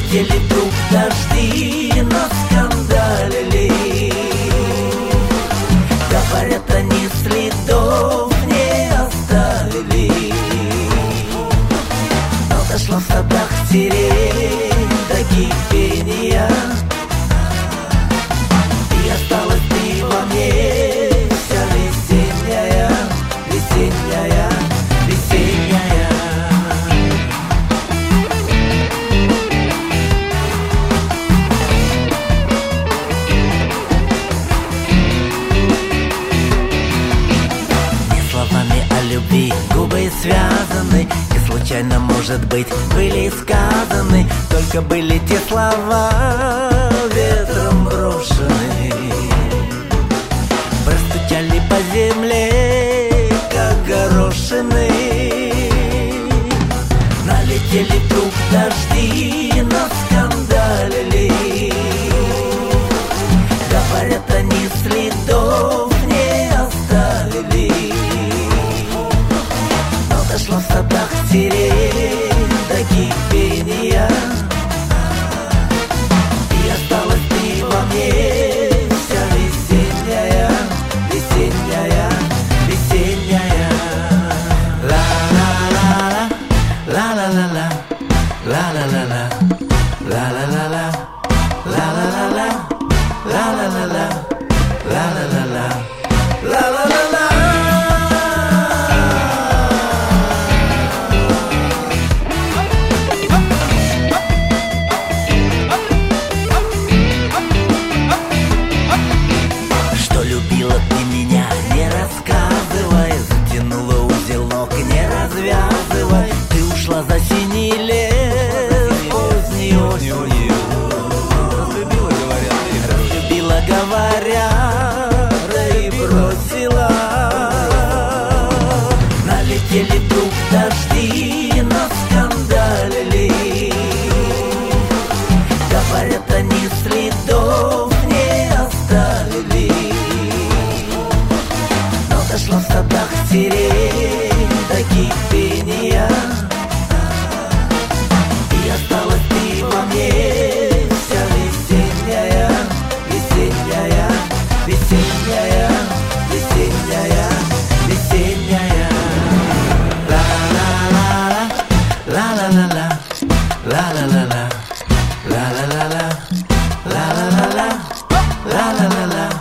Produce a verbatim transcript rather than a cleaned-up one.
Налетели вдруг дожди, наскандалили. Говорят, они следов не оставили. Но дошла в садах сирень до кипения, и осталась ты во мне, вся весенняя, весенняя, весенняя. Не словами о любви губы связаны, и случайно, может быть, были сказаны, только были те слова ветром брошены. Простучали по земле, как горошины. Налетели вдруг дожди, наскандалили. Говорят, они следов не оставили. Но дошла в садах сирень до кипения, и осталась ты во мне, вся весенняя, весенняя, весенняя. Ла-ла-ла-ла, ла-ла-ла-ла, ла-ла-ла-ла, ла-ла-ла-ла, ла-ла-ла-ла, ла-ла-ла-ла, ла-ла-ла-ла, ла-ла-ла-ла. Что любила ты меня, не рассказывай, затянула узелок, не развязывай. Ты ушла за синий лес поздней осенью. Разлюбила, говорят, разлюбила, говорят, да и бросила. Налетели вдруг дожди, наскандалили. Говорят, они следов не оставили. Но дошла в садах сирень до кипения, и осталась ты во мне, вся весенняя, весенняя, весенняя, весенняя, весенняя. Ла-ла-ла-ла, ла-ла-ла-ла, ла-ла-ла-ла, ла-ла-ла-ла, ла-ла-ла-ла, ла-ла-ла-ла.